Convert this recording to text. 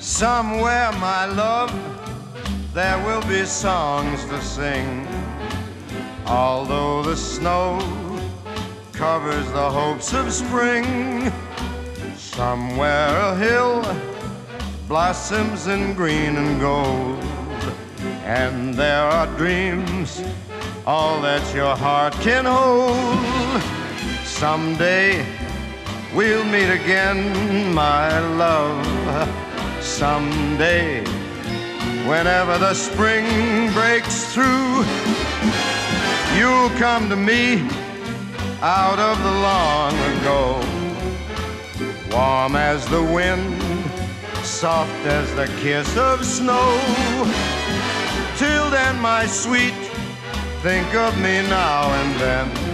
Somewhere, my love, there will be songs to sing. Although the snow covers the hopes of spring, somewhere a hill blossoms in green and gold, and there are dreams, all that your heart can hold. Someday we'll meet again, my love. Someday, whenever the spring breaks through, you'll come to me out of the long ago, warm as the wind, soft as the kiss of snow. Till then, my sweet, think of me now and then.